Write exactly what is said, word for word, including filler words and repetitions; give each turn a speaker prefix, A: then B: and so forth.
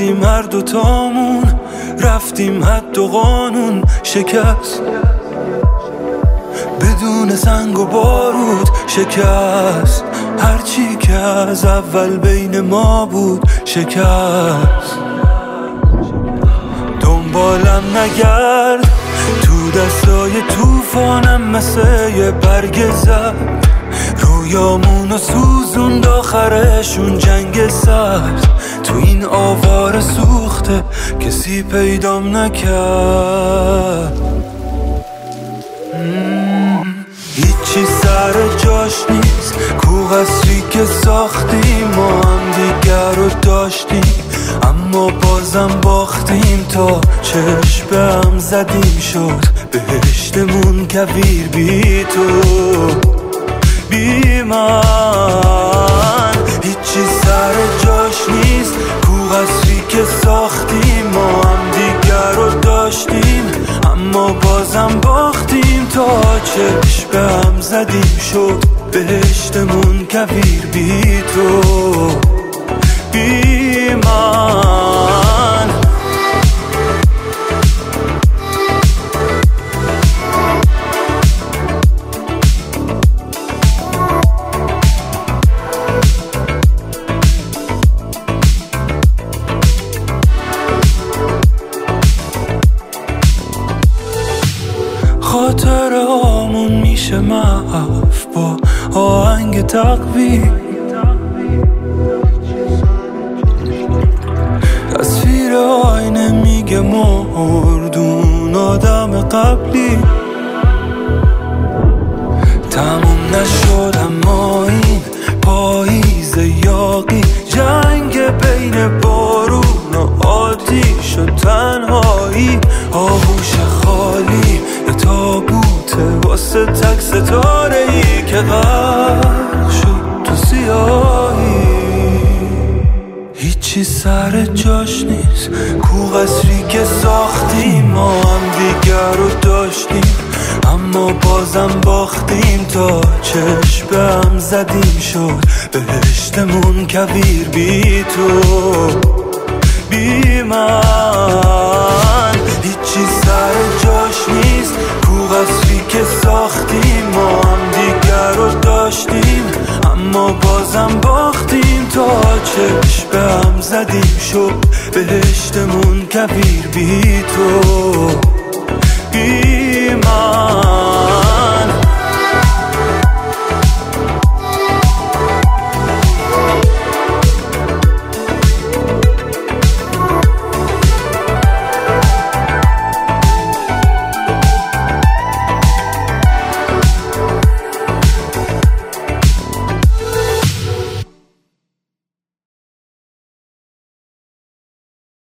A: کردیم هر دوتامون، رفتیم حد و قانون شکست، بدون سنگ و بارود شکست، هرچی که از اول بین ما بود شکست. دنبالم نگرد تو دستای توفانم، مثل یه برگ زد رویامونو سوزوند آخرشون جنگ سرد. تو این آوار سوخته کسی پیدام نکرد، هیچی سر جاش نیست، کو قصری که ساختیم ما هم دیگر رو داشتیم، اما بازم باختیم تا چشم به هم زدیم. شد بهشتمون کویر بی تو بی من، هیچی سر جاش نیست، کو قصری که ساختیم ما هم دیگر رو داشتیم، اما بازم باختیم تا چشم به هم زدیم. شد بهشتمون کویر بی تو بی من. خاطره هامون میشه محو با آهنگ تقویم، تصویر آینه میگه مردون آدم قبلی. تموم نشد اما این پاییز یاقی، جنگ بین بارون و آتیش و تنهایی، آغوش خالی یه تابوته واسه تک ستاره ای که غرق شد تو سیاهی. هیچی سر جاش نیست، کو قصری که ساختیم ما هم دیگر رو داشتیم، اما بازم باختیم تا چشم به هم زدیم. شد بهشتمون کویر بی تو بی من، هیچی سر جاش نیست، کو قصری که ساختیم ما هم دیگر رو داشتیم، اما بازم باختیم تا چشم به هم زدیم. شد بهشتمون کویر بی تو